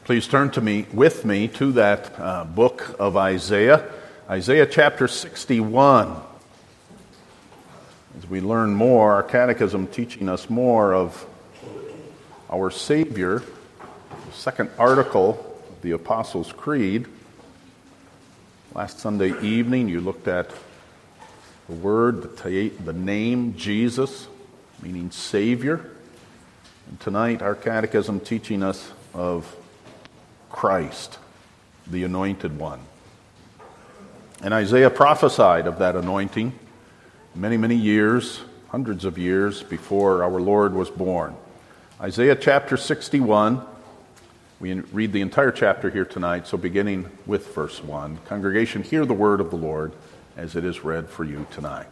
Please turn with me to that book of Isaiah, Isaiah chapter 61. As we learn more, our catechism teaching us more of our Savior, the second article of the Apostles' Creed. Last Sunday evening, you looked at the word, the name Jesus, meaning Savior. And tonight, our catechism teaching us of Christ, the Anointed One. And Isaiah prophesied of that anointing many, many years, hundreds of years before our Lord was born. Isaiah chapter 61, we read the entire chapter here tonight, so beginning with verse 1. Congregation, hear the word of the Lord as it is read for you tonight.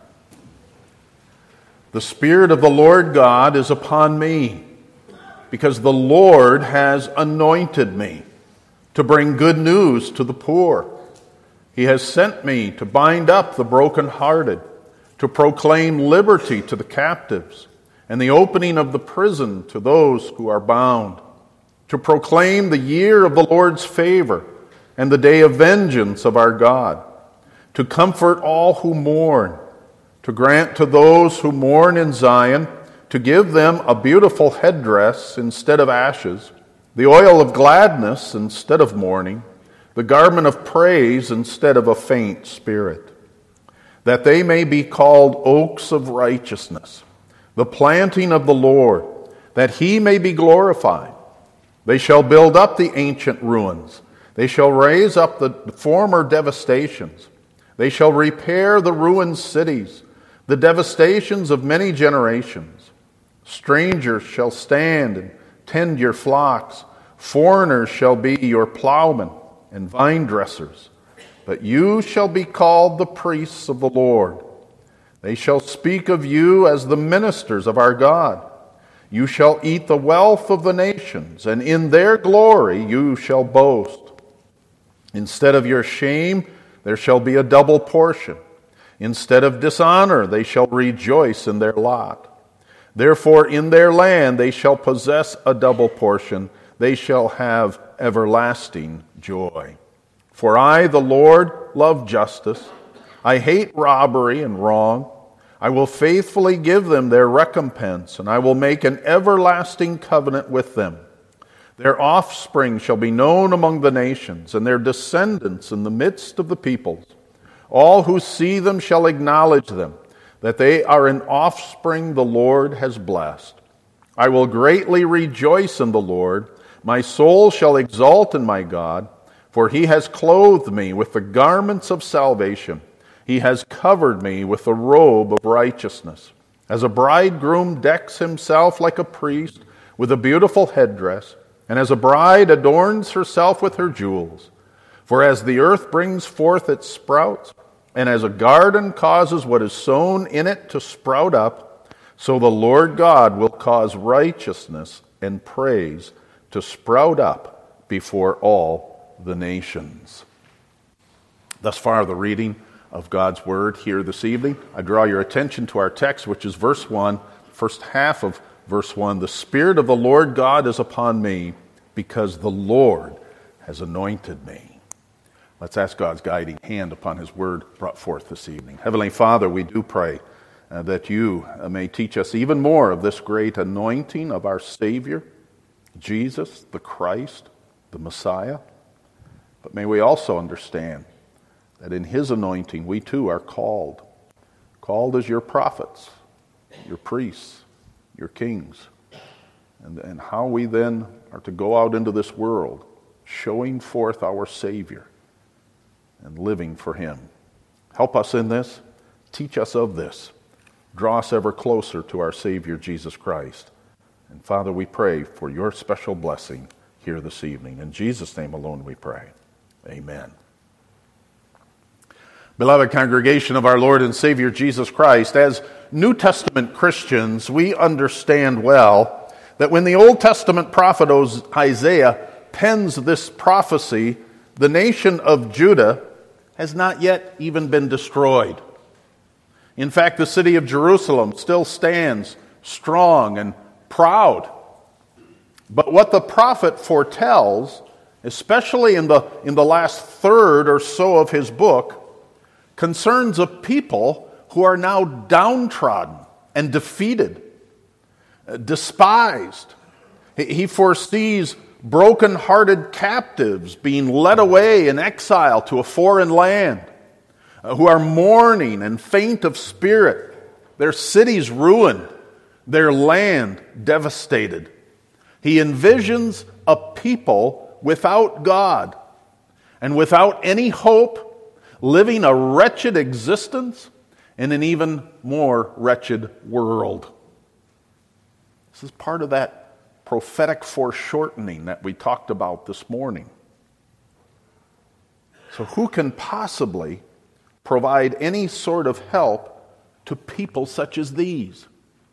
The Spirit of the Lord God is upon me, because the Lord has anointed me to bring good news to the poor. He has sent me to bind up the brokenhearted, to proclaim liberty to the captives, and the opening of the prison to those who are bound, to proclaim the year of the Lord's favor and the day of vengeance of our God, to comfort all who mourn, to grant to those who mourn in Zion, to give them a beautiful headdress instead of ashes, the oil of gladness instead of mourning, the garment of praise instead of a faint spirit, that they may be called oaks of righteousness, the planting of the Lord, that he may be glorified. They shall build up the ancient ruins. They shall raise up the former devastations. They shall repair the ruined cities, the devastations of many generations. Strangers shall stand and tend your flocks. Foreigners shall be your plowmen and vine dressers. But you shall be called the priests of the Lord. They shall speak of you as the ministers of our God. You shall eat the wealth of the nations, and in their glory you shall boast. Instead of your shame, there shall be a double portion. Instead of dishonor, they shall rejoice in their lot. Therefore, in their land they shall possess a double portion. They shall have everlasting joy. For I, the Lord, love justice. I hate robbery and wrong. I will faithfully give them their recompense, and I will make an everlasting covenant with them. Their offspring shall be known among the nations, and their descendants in the midst of the peoples. All who see them shall acknowledge them, that they are an offspring the Lord has blessed. I will greatly rejoice in the Lord. My soul shall exult in my God, for he has clothed me with the garments of salvation. He has covered me with the robe of righteousness. As a bridegroom decks himself like a priest with a beautiful headdress, and as a bride adorns herself with her jewels. For as the earth brings forth its sprouts, and as a garden causes what is sown in it to sprout up, so the Lord God will cause righteousness and praise to sprout up before all the nations. Thus far, the reading of God's Word here this evening. I draw your attention to our text, which is verse 1, first half of verse 1. The Spirit of the Lord God is upon me, because the Lord has anointed me. Let's ask God's guiding hand upon His Word brought forth this evening. Heavenly Father, we do pray that you may teach us even more of this great anointing of our Savior, Jesus, the Christ, the Messiah. But may we also understand that in His anointing we too are called as your prophets, your priests, your kings, and how we then are to go out into this world showing forth our Savior and living for Him. Help us in this. Teach us of this. Draw us ever closer to our Savior, Jesus Christ. And Father, we pray for your special blessing here this evening. In Jesus' name alone we pray. Amen. Beloved congregation of our Lord and Savior Jesus Christ, as New Testament Christians, we understand well that when the Old Testament prophet Isaiah pens this prophecy, the nation of Judah has not yet even been destroyed. In fact, the city of Jerusalem still stands strong and proud. But what the prophet foretells especially in the last third or so of his book, concerns a people who are now downtrodden and defeated, despised. He foresees broken-hearted captives being led away in exile to a foreign land, who are mourning and faint of spirit, their cities ruined, their land devastated. He envisions a people without God and without any hope, living a wretched existence in an even more wretched world. This is part of that prophetic foreshortening that we talked about this morning. So who can possibly provide any sort of help to people such as these?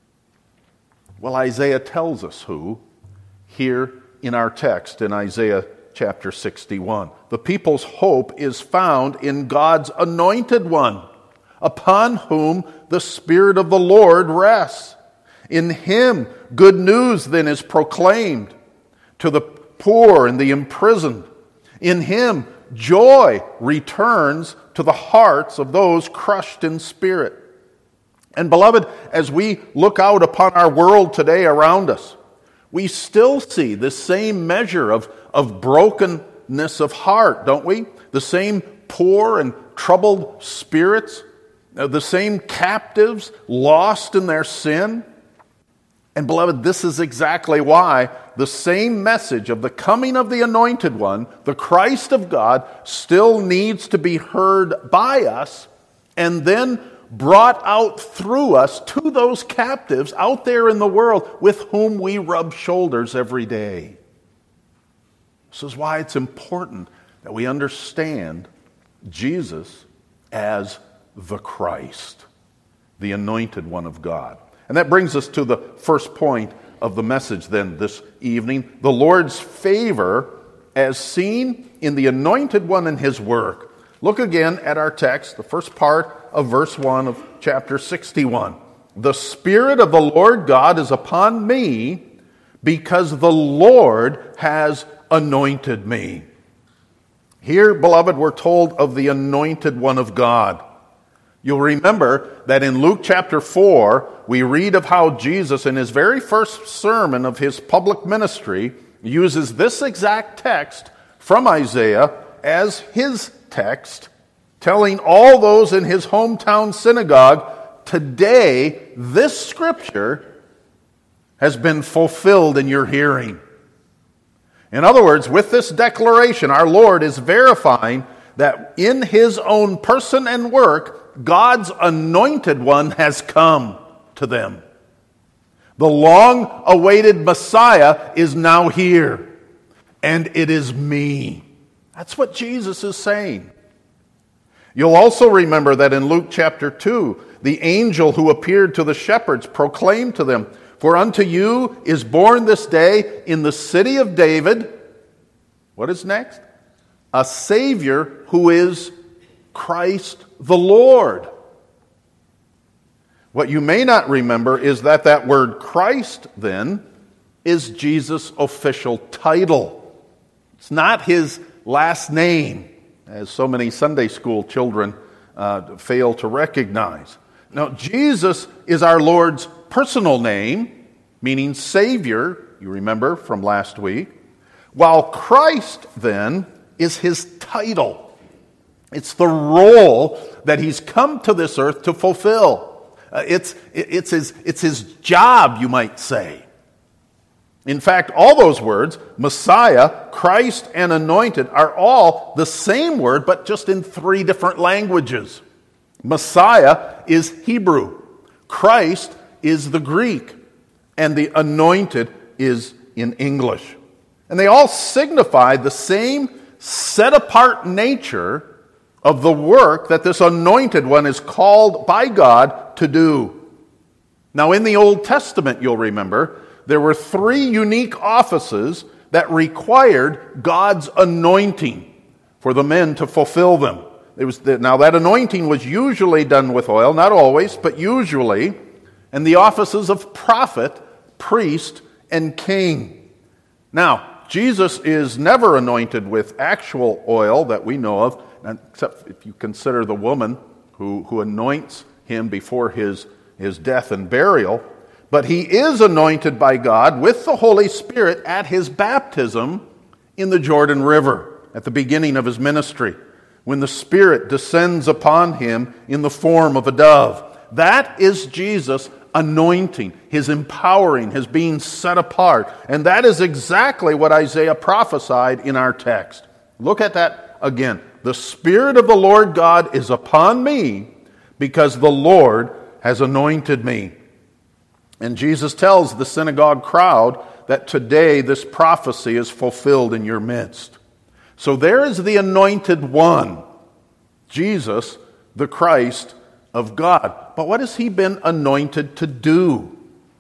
Well, Isaiah tells us who here in our text in Isaiah chapter 61. The people's hope is found in God's anointed one, upon whom the Spirit of the Lord rests. In him, good news then is proclaimed to the poor and the imprisoned. In him, joy returns to the hearts of those crushed in spirit. And beloved, as we look out upon our world today around us, we still see the same measure of brokenness of heart, don't we? The same poor and troubled spirits, the same captives lost in their sin. And beloved, this is exactly why the same message of the coming of the Anointed One, the Christ of God, still needs to be heard by us and then brought out through us to those captives out there in the world with whom we rub shoulders every day. This is why it's important that we understand Jesus as the Christ, the Anointed One of God. And that brings us to the first point of the message then this evening, the Lord's favor as seen in the Anointed One and his work. Look again at our text, the first part of verse 1 of chapter 61. The Spirit of the Lord God is upon me because the Lord has anointed me. Here, beloved, we're told of the Anointed One of God. You'll remember that in Luke chapter 4, we read of how Jesus, in his very first sermon of his public ministry, uses this exact text from Isaiah as his text, telling all those in his hometown synagogue, today this scripture has been fulfilled in your hearing. In other words, with this declaration, our Lord is verifying that in his own person and work, God's anointed one has come to them. The long-awaited Messiah is now here, and it is me. That's what Jesus is saying. You'll also remember that in Luke chapter 2, the angel who appeared to the shepherds proclaimed to them, "For unto you is born this day in the city of David," what is next? "A Savior who is Christ the Lord." What you may not remember is that word Christ, then, is Jesus' official title. It's not his last name, as so many Sunday school children fail to recognize. Now, Jesus is our Lord's personal name, meaning Savior, you remember from last week, while Christ, then, is his title. It's the role that he's come to this earth to fulfill. It's his job, you might say. In fact, all those words, Messiah, Christ, and anointed, are all the same word, but just in 3 different languages. Messiah is Hebrew, Christ is the Greek, and the anointed is in English. And they all signify the same set-apart nature of the work that this anointed one is called by God to do. Now, in the Old Testament, you'll remember, there were 3 unique offices that required God's anointing for the men to fulfill them. Now, that anointing was usually done with oil, not always, but usually, and the offices of prophet, priest, and king. Now, Jesus is never anointed with actual oil that we know of, except if you consider the woman who anoints him before his death and burial. But he is anointed by God with the Holy Spirit at his baptism in the Jordan River at the beginning of his ministry, when the Spirit descends upon him in the form of a dove. That is Jesus' anointing, his empowering, his being set apart. And that is exactly what Isaiah prophesied in our text. Look at that again. The Spirit of the Lord God is upon me because the Lord has anointed me. And Jesus tells the synagogue crowd that today this prophecy is fulfilled in your midst. So there is the anointed one, Jesus, the Christ of God. But what has he been anointed to do?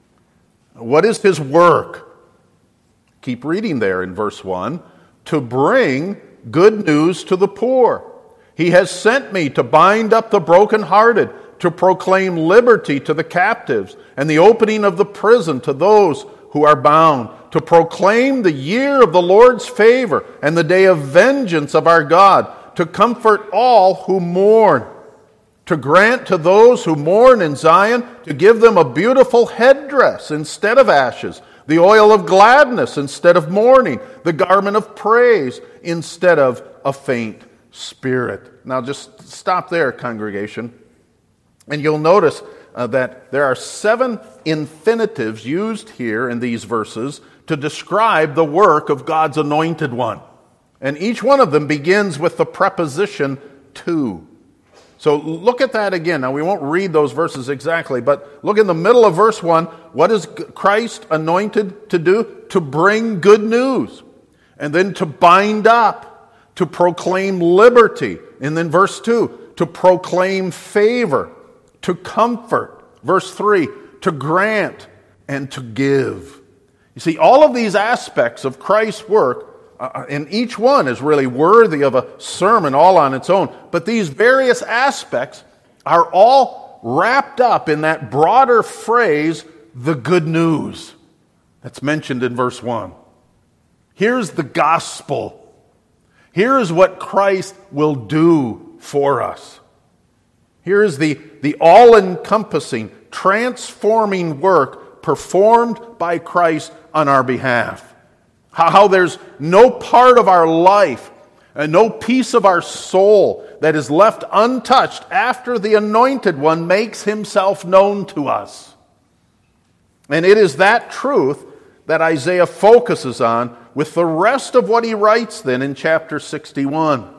What is his work? Keep reading there in verse 1. To bring good news to the poor. He has sent me to bind up the brokenhearted, to proclaim liberty to the captives, and the opening of the prison to those who are bound, to proclaim the year of the Lord's favor and the day of vengeance of our God, to comfort all who mourn, to grant to those who mourn in Zion, to give them a beautiful headdress instead of ashes, the oil of gladness instead of mourning, the garment of praise instead of a faint spirit. Now just stop there, congregation. And you'll notice that there are 7 infinitives used here in these verses to describe the work of God's anointed one. And each one of them begins with the preposition to. So look at that again. Now we won't read those verses exactly, but look in the middle of verse 1. What is Christ anointed to do? To bring good news. And then to bind up, to proclaim liberty. And then verse 2, to proclaim favor, to comfort. Verse 3, to grant and to give. You see, all of these aspects of Christ's work, and each one is really worthy of a sermon all on its own, but these various aspects are all wrapped up in that broader phrase, the good news, that's mentioned in verse 1. Here's the gospel. Here is what Christ will do for us. Here is the all-encompassing, transforming work performed by Christ on our behalf. How there's no part of our life and no piece of our soul that is left untouched after the Anointed One makes himself known to us. And it is that truth that Isaiah focuses on with the rest of what he writes then in chapter 61.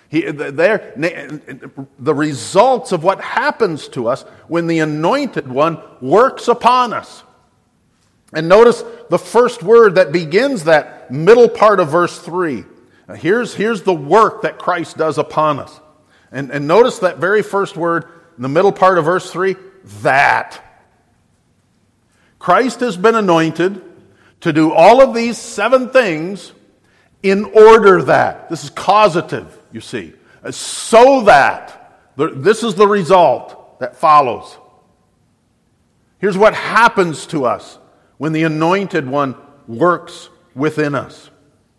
The results of what happens to us when the Anointed One works upon us. And notice the first word that begins that middle part of verse 3. Now here's the work that Christ does upon us. And notice that very first word in the middle part of verse 3, that. Christ has been anointed to do all of these 7 things in order that. This is causative, you see. So that. This is the result that follows. Here's what happens to us when the Anointed One works within us.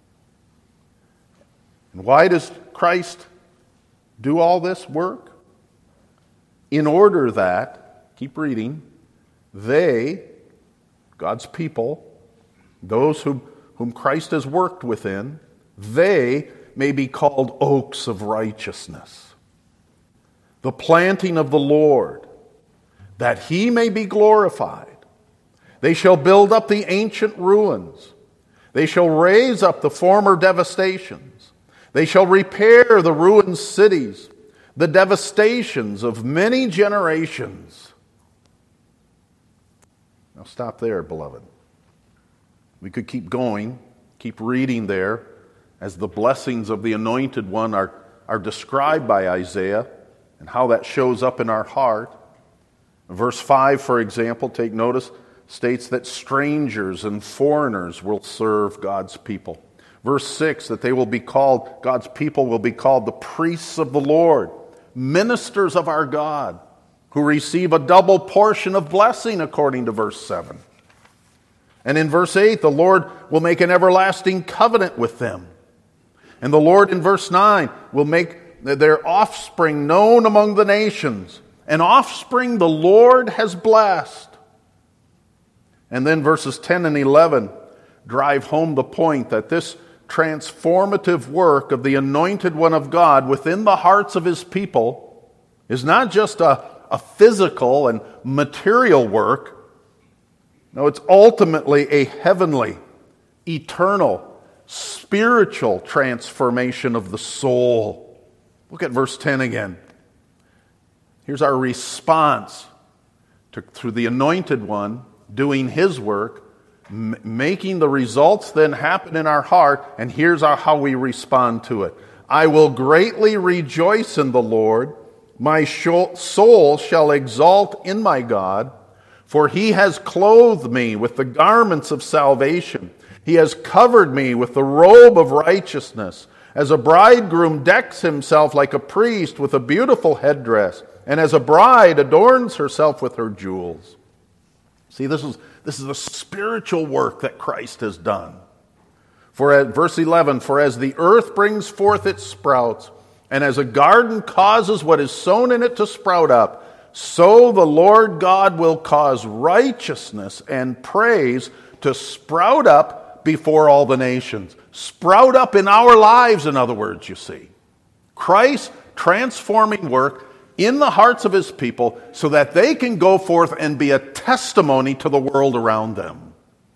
And why does Christ do all this work? In order that, keep reading, they, God's people, those whom Christ has worked within, they may be called oaks of righteousness, the planting of the Lord, that he may be glorified. They shall build up the ancient ruins. They shall raise up the former devastations. They shall repair the ruined cities, the devastations of many generations. Now stop there, beloved. We could keep going, keep reading there, as the blessings of the Anointed One are described by Isaiah and how that shows up in our heart. Verse 5, for example, take notice, states that strangers and foreigners will serve God's people. Verse 6, that they will be called, God's people will be called the priests of the Lord, ministers of our God, who receive a double portion of blessing according to verse 7. And in verse 8, the Lord will make an everlasting covenant with them. And the Lord, in verse 9, will make their offspring known among the nations. An offspring the Lord has blessed. And then verses 10 and 11 drive home the point that this transformative work of the Anointed One of God within the hearts of His people is not just a physical and material work. No, it's ultimately a heavenly, eternal, spiritual transformation of the soul. Look at verse 10 again. Here's our response through the Anointed One doing His work, making the results then happen in our heart, and here's how we respond to it. I will greatly rejoice in the Lord. My soul shall exult in my God, for He has clothed me with the garments of salvation. He has covered me with the robe of righteousness. As a bridegroom decks himself like a priest with a beautiful headdress, and as a bride adorns herself with her jewels. See, this is a spiritual work that Christ has done. For at verse 11, for as the earth brings forth its sprouts, and as a garden causes what is sown in it to sprout up, so the Lord God will cause righteousness and praise to sprout up before all the nations. Sprout up in our lives, in other words, you see. Christ's transforming work in the hearts of His people so that they can go forth and be a testimony to the world around them.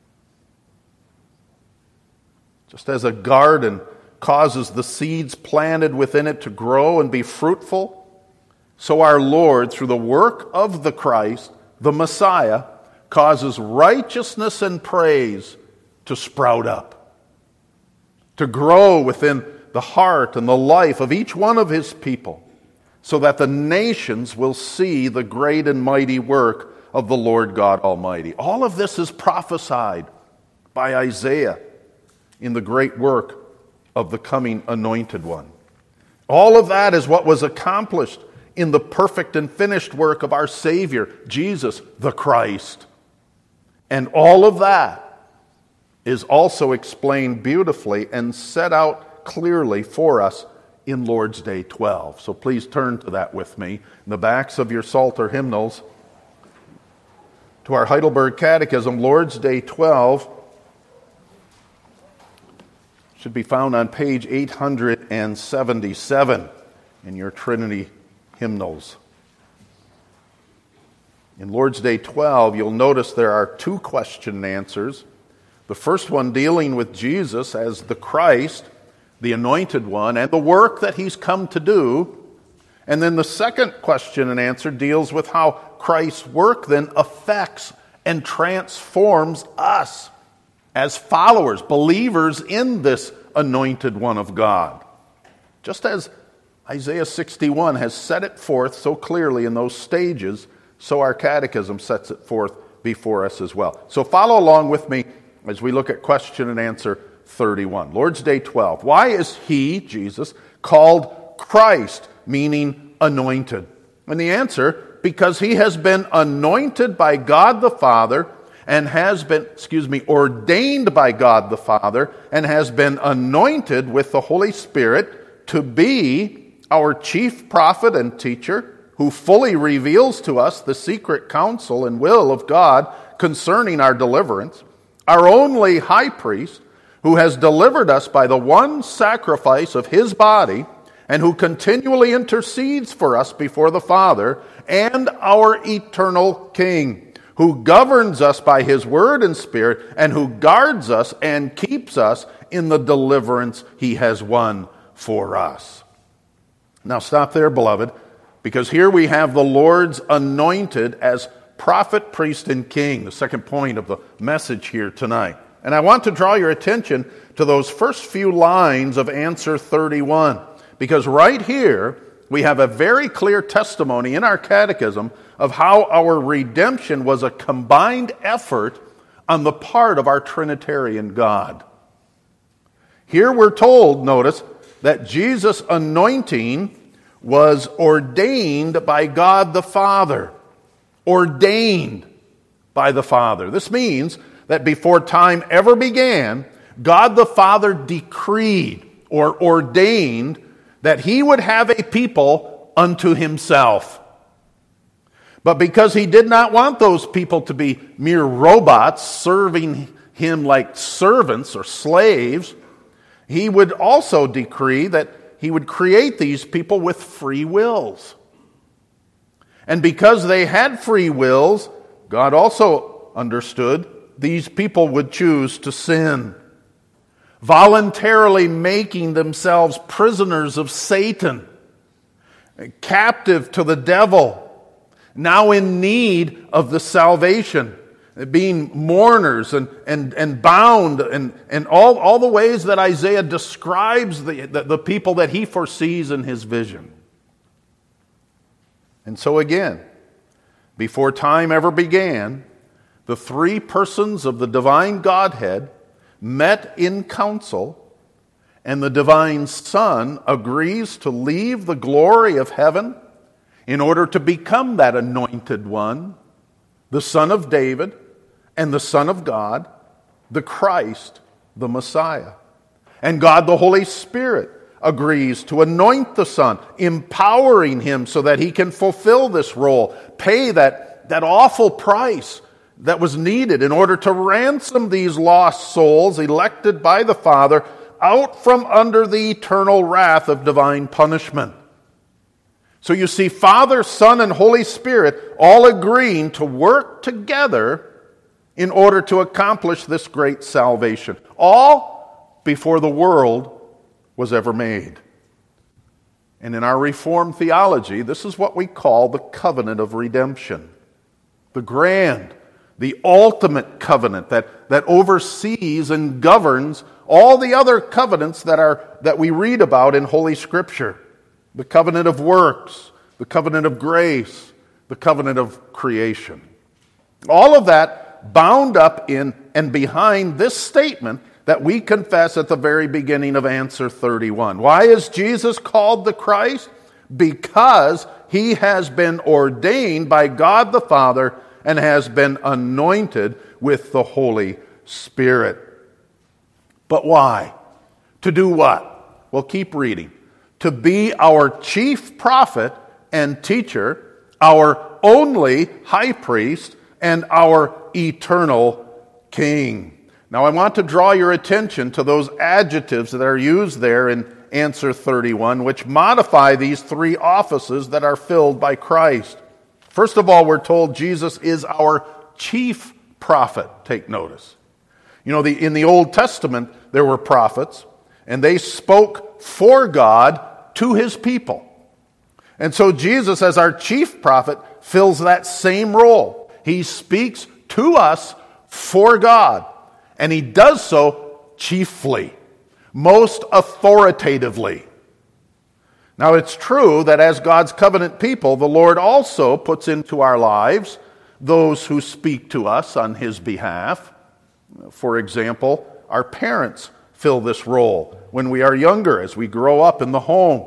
Just as a garden causes the seeds planted within it to grow and be fruitful, so our Lord, through the work of the Christ, the Messiah, causes righteousness and praise to sprout up, to grow within the heart and the life of each one of His people, so that the nations will see the great and mighty work of the Lord God Almighty. All of this is prophesied by Isaiah in the great work of the coming Anointed One. All of that is what was accomplished in the perfect and finished work of our Savior, Jesus the Christ. And all of that is also explained beautifully and set out clearly for us in Lord's Day 12. So please turn to that with me in the backs of your Psalter hymnals to our Heidelberg Catechism. Lord's Day 12 should be found on page 877 in your Trinity hymnals. In Lord's Day 12, you'll notice there are two question and answers. The first one dealing with Jesus as the Christ, the Anointed One, and the work that He's come to do. And then the second question and answer deals with how Christ's work then affects and transforms us as followers, believers in this Anointed One of God. Just as Isaiah 61 has set it forth so clearly in those stages, so our catechism sets it forth before us as well. So follow along with me as we look at question and answer 31. Lord's Day 12. Why is He, Jesus, called Christ, meaning anointed? And the answer, because He has been anointed by God the Father and has been, ordained by God the Father and has been anointed with the Holy Spirit to be our chief prophet and teacher, who fully reveals to us the secret counsel and will of God concerning our deliverance, our only high priest, who has delivered us by the one sacrifice of His body, and who continually intercedes for us before the Father, and our eternal King, who governs us by His word and Spirit, and who guards us and keeps us in the deliverance He has won for us. Now stop there, beloved, because here we have the Lord's anointed as prophet, priest, and king, the second point of the message here tonight. And I want to draw your attention to those first few lines of answer 31, because right here we have a very clear testimony in our catechism of how our redemption was a combined effort on the part of our Trinitarian God. Here we're told, notice, that Jesus' anointing was ordained by God the Father. Ordained by the Father. This means that before time ever began, God the Father decreed or ordained that he would have a people unto himself. But because he did not want those people to be mere robots serving him like servants or slaves, he would also decree that he would create these people with free wills. And because they had free wills, God also understood these people would choose to sin, voluntarily making themselves prisoners of Satan, captive to the devil, now in need of the salvation, being mourners and bound and all the ways that Isaiah describes the people that he foresees in his vision. And so again, before time ever began, the three persons of the divine Godhead met in council, and the divine Son agrees to leave the glory of heaven in order to become that anointed one, the Son of David and the Son of God, the Christ, the Messiah. And God the Holy Spirit agrees to anoint the Son, empowering him so that he can fulfill this role, pay that awful price that was needed in order to ransom these lost souls elected by the Father out from under the eternal wrath of divine punishment. So you see, Father, Son, and Holy Spirit all agreeing to work together in order to accomplish this great salvation, all before the world was ever made. And in our Reformed theology, this is what we call the covenant of redemption. The grand, the ultimate covenant that oversees and governs all the other covenants that we read about in Holy Scripture. The covenant of works, the covenant of grace, the covenant of creation. All of that bound up in and behind this statement that we confess at the very beginning of answer 31. Why is Jesus called the Christ? Because he has been ordained by God the Father and has been anointed with the Holy Spirit. But why? To do what? Well, keep reading. To be our chief prophet and teacher, our only high priest, and our eternal king. Now I want to draw your attention to those adjectives that are used there in answer 31, which modify these three offices that are filled by Christ. First of all, we're told Jesus is our chief prophet. Take notice. You know, in the Old Testament, there were prophets, and they spoke for God to his people. And so Jesus, as our chief prophet, fills that same role. He speaks to us for God, and he does so chiefly, most authoritatively. Now, it's true that as God's covenant people, the Lord also puts into our lives those who speak to us on his behalf. For example, our parents fill this role when we are younger, as we grow up in the home.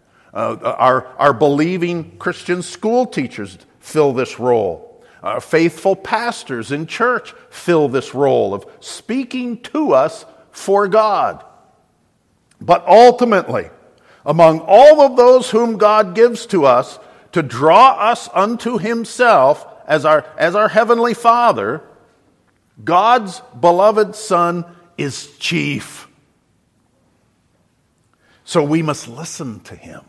Our believing Christian school teachers fill this role. Faithful pastors in church fill this role of speaking to us for God. But ultimately, among all of those whom God gives to us to draw us unto himself as our heavenly Father, God's beloved Son is chief. So we must listen to him.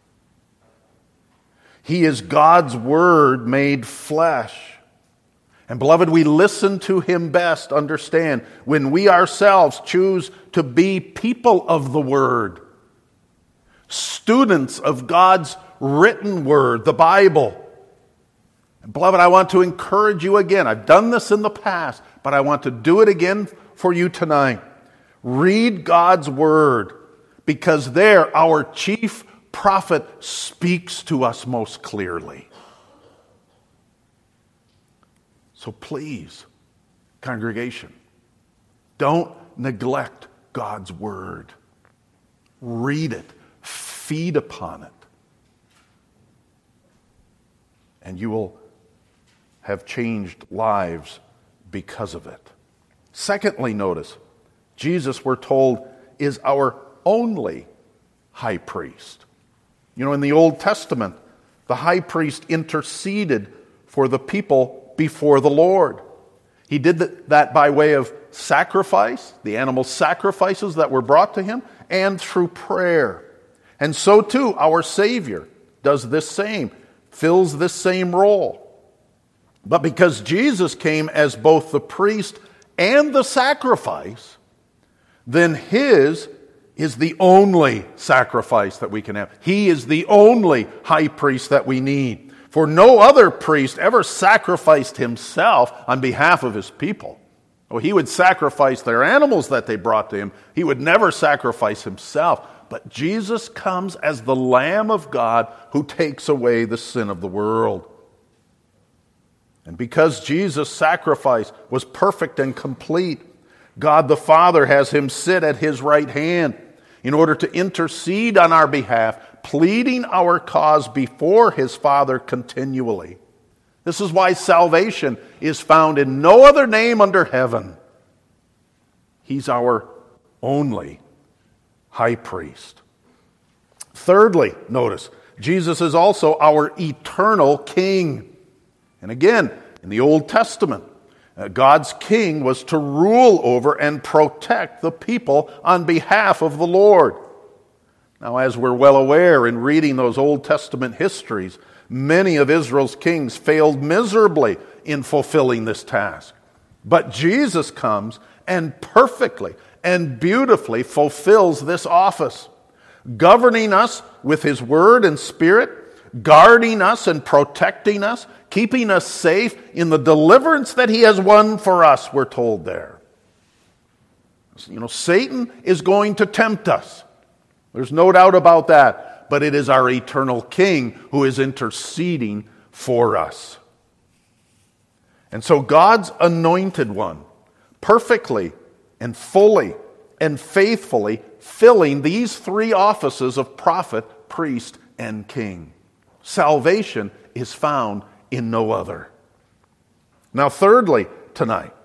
He is God's Word made flesh. And beloved, we listen to him best, understand, when we ourselves choose to be people of the Word, students of God's written Word, the Bible. And beloved, I want to encourage you again. I've done this in the past, but I want to do it again for you tonight. Read God's Word, because there our chief prophet speaks to us most clearly. So please, congregation, don't neglect God's Word. Read it, feed upon it, and you will have changed lives because of it. Secondly, notice, Jesus, we're told, is our only high priest. You know, in the Old Testament, the high priest interceded for the people before the Lord. He did that by way of sacrifice, the animal sacrifices that were brought to him, and through prayer. And so too, our Savior does this same, fills this same role. But because Jesus came as both the priest and the sacrifice, then his is the only sacrifice that we can have. He is the only high priest that we need. For no other priest ever sacrificed himself on behalf of his people. Oh, he would sacrifice their animals that they brought to him. He would never sacrifice himself. But Jesus comes as the Lamb of God who takes away the sin of the world. And because Jesus' sacrifice was perfect and complete, God the Father has him sit at his right hand in order to intercede on our behalf, pleading our cause before his Father continually. This is why salvation is found in no other name under heaven. He's our only high priest. Thirdly, notice, Jesus is also our eternal king. And again, in the Old Testament, God's king was to rule over and protect the people on behalf of the Lord. Now, as we're well aware in reading those Old Testament histories, many of Israel's kings failed miserably in fulfilling this task. But Jesus comes and perfectly and beautifully fulfills this office, governing us with his word and spirit, guarding us and protecting us, keeping us safe in the deliverance that he has won for us, we're told there. You know, Satan is going to tempt us. There's no doubt about that. But it is our eternal King who is interceding for us. And so God's anointed one, perfectly and fully and faithfully filling these three offices of prophet, priest, and king. Salvation is found in no other. Now, thirdly, tonight,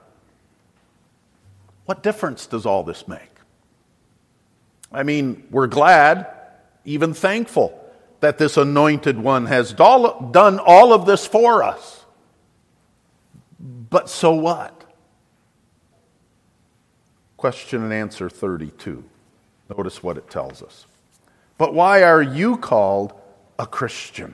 what difference does all this make? I mean, we're glad, even thankful, that this anointed one has done all of this for us. But so what? Question and answer 32. Notice what it tells us. But why are you called a Christian?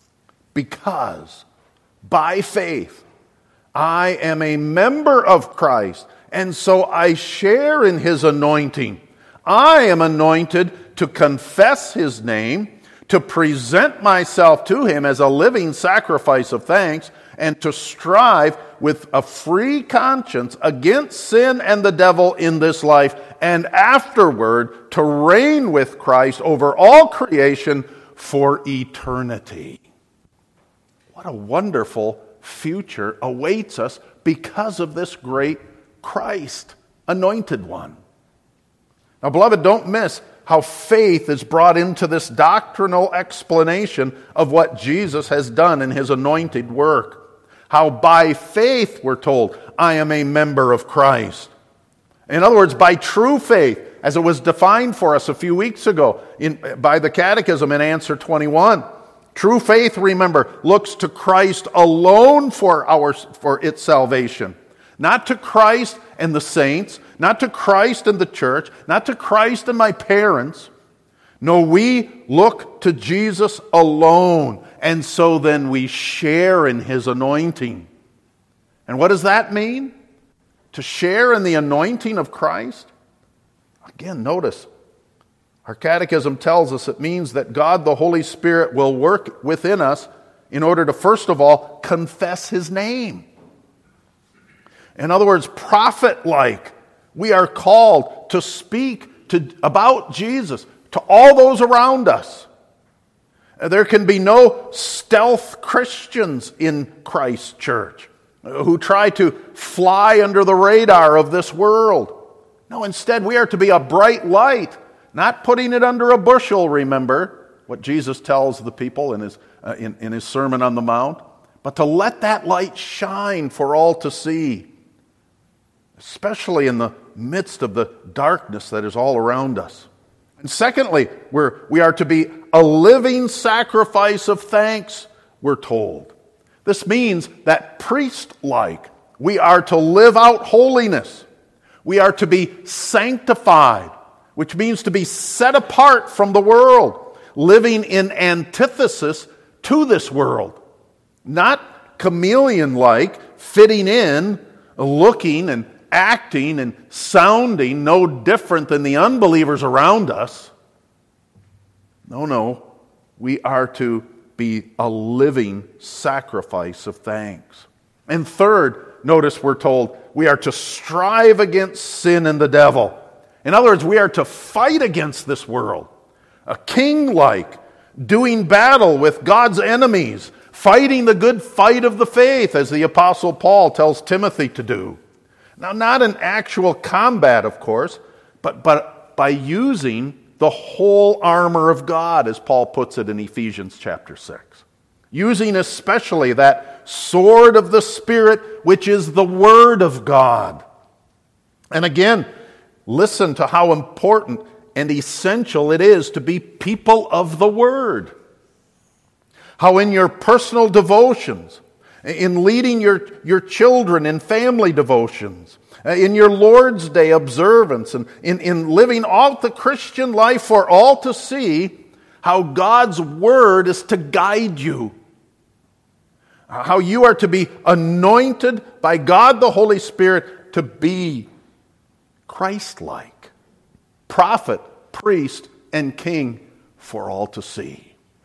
Because by faith I am a member of Christ, and so I share in his anointing. I am anointed to confess his name, to present myself to him as a living sacrifice of thanks, and to strive with a free conscience against sin and the devil in this life, and afterward to reign with Christ over all creation for eternity. What a wonderful future awaits us because of this great Christ, anointed one. Now, beloved, don't miss how faith is brought into this doctrinal explanation of what Jesus has done in his anointed work. How by faith, we're told, I am a member of Christ. In other words, by true faith, as it was defined for us a few weeks ago by the Catechism in answer 21. True faith, remember, looks to Christ alone for its salvation. Not to Christ and the saints, not to Christ and the church, not to Christ and my parents. No, we look to Jesus alone, and so then we share in his anointing. And what does that mean? To share in the anointing of Christ? Again, notice, our catechism tells us it means that God the Holy Spirit will work within us in order to, first of all, confess his name. In other words, prophet-like, we are called to speak about Jesus to all those around us. There can be no stealth Christians in Christ's church who try to fly under the radar of this world. No, instead, we are to be a bright light, not putting it under a bushel, remember what Jesus tells the people in his Sermon on the Mount, but to let that light shine for all to see. especially in the midst of the darkness that is all around us. And secondly, we are to be a living sacrifice of thanks, we're told. This means that priest-like, we are to live out holiness. We are to be sanctified, which means to be set apart from the world, living in antithesis to this world. Not chameleon-like, fitting in, looking and acting and sounding no different than the unbelievers around us. No. We are to be a living sacrifice of thanks. And third, notice we're told we are to strive against sin and the devil. In other words, we are to fight against this world. A king-like, doing battle with God's enemies, fighting the good fight of the faith, as the Apostle Paul tells Timothy to do. Now, not in actual combat, of course, but by using the whole armor of God, as Paul puts it in Ephesians chapter 6. Using especially that sword of the Spirit, which is the Word of God. And again, listen to how important and essential it is to be people of the Word. How in your personal devotions, in leading your children in family devotions, in your Lord's Day observance, and in living out the Christian life for all to see, how God's Word is to guide you. How you are to be anointed by God the Holy Spirit to be Christ-like, prophet, priest, and king for all to see.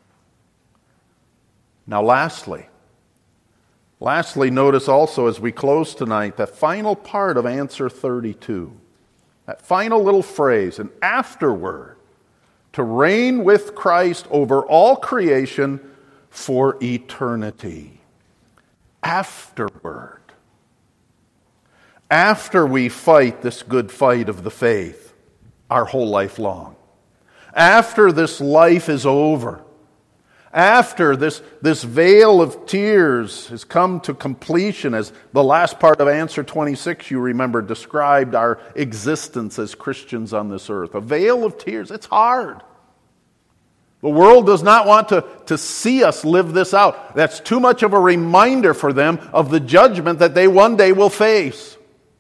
Now lastly, notice also as we close tonight that final part of answer 32. That final little phrase, and afterward, to reign with Christ over all creation for eternity. Afterward. After we fight this good fight of the faith our whole life long. After this life is over. After this veil of tears has come to completion, as the last part of answer 26, you remember, described our existence as Christians on this earth. A veil of tears, it's hard. The world does not want to see us live this out. That's too much of a reminder for them of the judgment that they one day will face.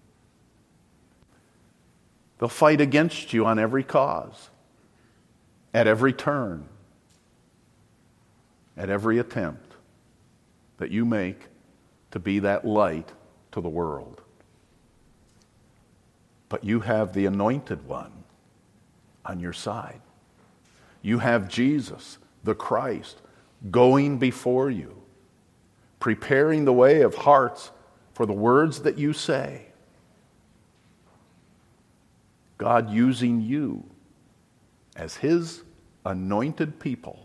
They'll fight against you on every cause, at every turn, at every attempt that you make to be that light to the world. But you have the Anointed One on your side. You have Jesus, the Christ, going before you, preparing the way of hearts for the words that you say. God using you as His anointed people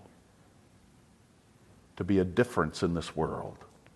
to be a difference in this world.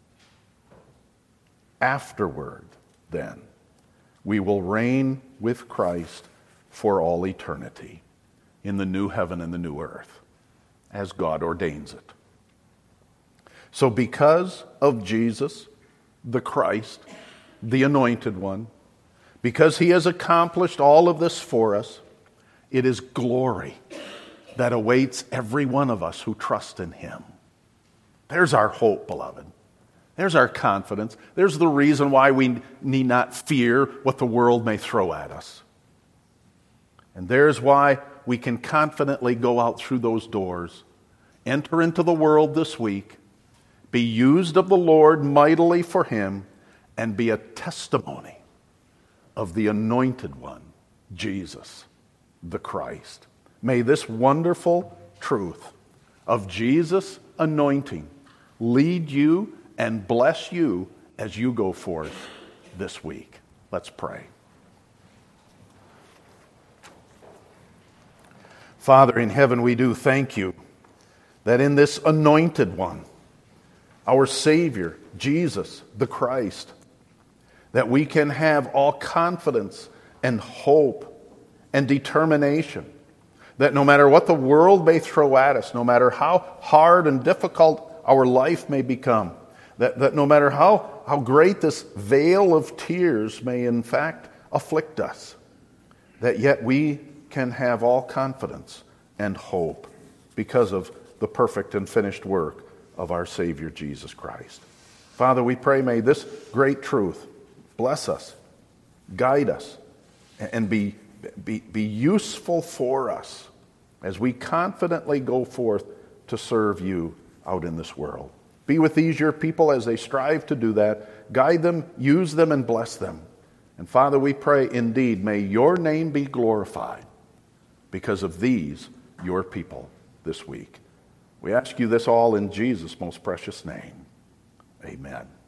Afterward, then, we will reign with Christ for all eternity in the new heaven and the new earth, as God ordains it. So because of Jesus, the Christ, the Anointed One, because He has accomplished all of this for us, it is glory that awaits every one of us who trust in Him. There's our hope, beloved. There's our confidence. There's the reason why we need not fear what the world may throw at us. And there's why we can confidently go out through those doors, enter into the world this week, be used of the Lord mightily for Him, and be a testimony of the Anointed One, Jesus, the Christ. May this wonderful truth of Jesus' anointing lead you and bless you as you go forth this week. Let's pray. Father in heaven, we do thank you that in this Anointed One, our Savior, Jesus, the Christ, that we can have all confidence and hope and determination, that no matter what the world may throw at us, no matter how hard and difficult our life may become, that no matter how great this veil of tears may in fact afflict us, that yet we can have all confidence and hope because of the perfect and finished work of our Savior Jesus Christ. Father, we pray, may this great truth bless us, guide us, and be useful for us as we confidently go forth to serve you out in this world. Be with these your people as they strive to do that. Guide them, use them, and bless them. And Father, we pray indeed, may your name be glorified because of these, your people, this week. We ask you this all in Jesus' most precious name. Amen.